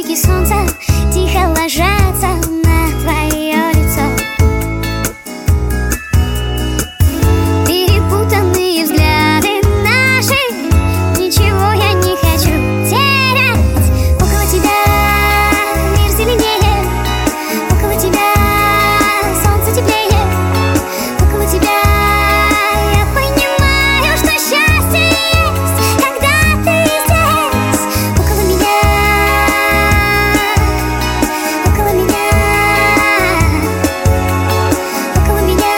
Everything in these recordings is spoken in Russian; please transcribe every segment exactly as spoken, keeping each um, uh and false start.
лучики солнца тихо ложатся на твое лицо. Перепутанные взгляды наши, ничего я не хочу терять. Около тебя мир зеленее, около тебя солнце теплее, около тебя я понимаю, что счастье есть, когда ты здесь. Около меня, около меня, около меня.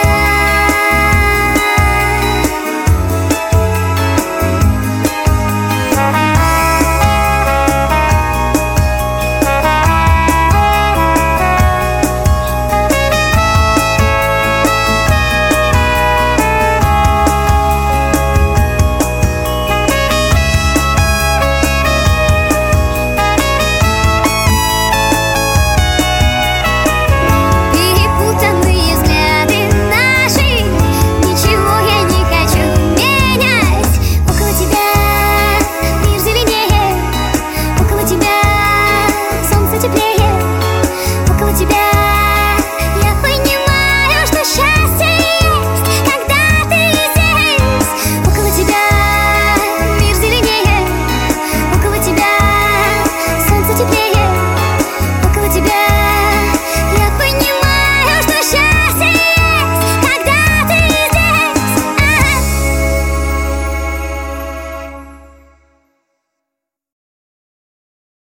Перепутанные взгляды наши, ничего я не хочу менять. Около тебя мир зеленее, около тебя солнце теплее.